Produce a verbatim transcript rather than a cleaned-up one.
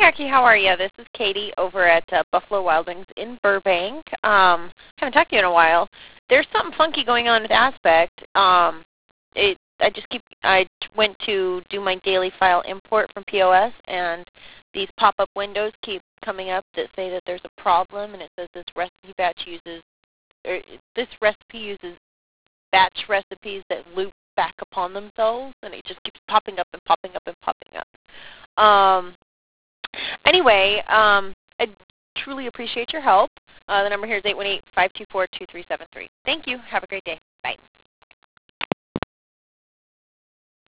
Jackie. How are you? This is Katie over at uh, Buffalo Wild Wings in Burbank. Um, haven't talked to you in a while. There's something funky going on with Aspect. Um, it, I just keep. I went to do my daily file import from P O S, and these pop-up windows keep coming up that say that there's a problem, and it says this recipe batch uses, or this recipe uses batch recipes that loop back upon themselves, and it just keeps popping up and popping up and popping up. Um, Anyway, um, I truly appreciate your help. Uh, the number here is eight one eight, five two four, two three seven three. Thank you. Have a great day. Bye.